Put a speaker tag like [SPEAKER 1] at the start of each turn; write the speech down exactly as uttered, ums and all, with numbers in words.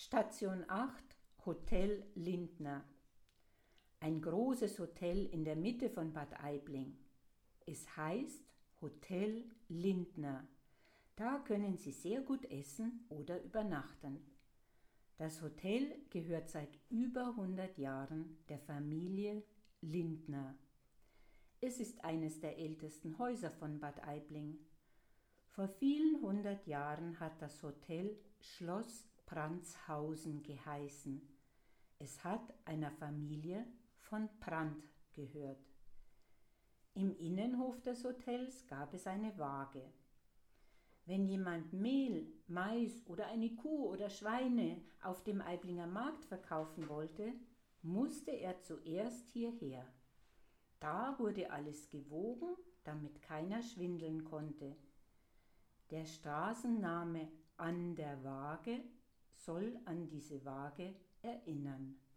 [SPEAKER 1] Station acht, Hotel Lindner. Ein großes Hotel in der Mitte von Bad Aibling. Es heißt Hotel Lindner. Da können Sie sehr gut essen oder übernachten. Das Hotel gehört seit über hundert Jahren der Familie Lindner. Es ist eines der ältesten Häuser von Bad Aibling. Vor vielen hundert Jahren hat das Hotel Schloss Prantshausen geheißen. Es hat einer Familie von Prant gehört. Im Innenhof des Hotels gab es eine Waage. Wenn jemand Mehl, Mais oder eine Kuh oder Schweine auf dem Aiblinger Markt verkaufen wollte, musste er zuerst hierher. Da wurde alles gewogen, damit keiner schwindeln konnte. Der Straßenname An der Waage soll an diese Waage erinnern.